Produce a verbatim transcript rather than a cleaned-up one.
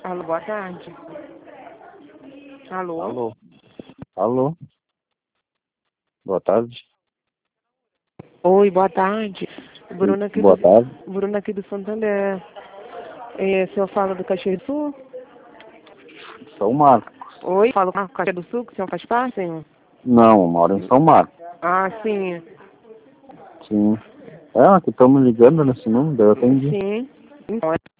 Alô, boa tarde. Alô? Alô? Alô? Boa tarde. Oi, boa tarde. Bruna aqui Boa do, tarde. Bruna aqui do Santander. É, o senhor fala do Caxias do Sul? São Marcos. Oi, falo com o Caxias do Sul, que o senhor faz parte, senhor? Não, eu moro em São Marcos. Ah, sim. Sim. É, que estamos ligando nesse número, eu atendi. Sim. Então,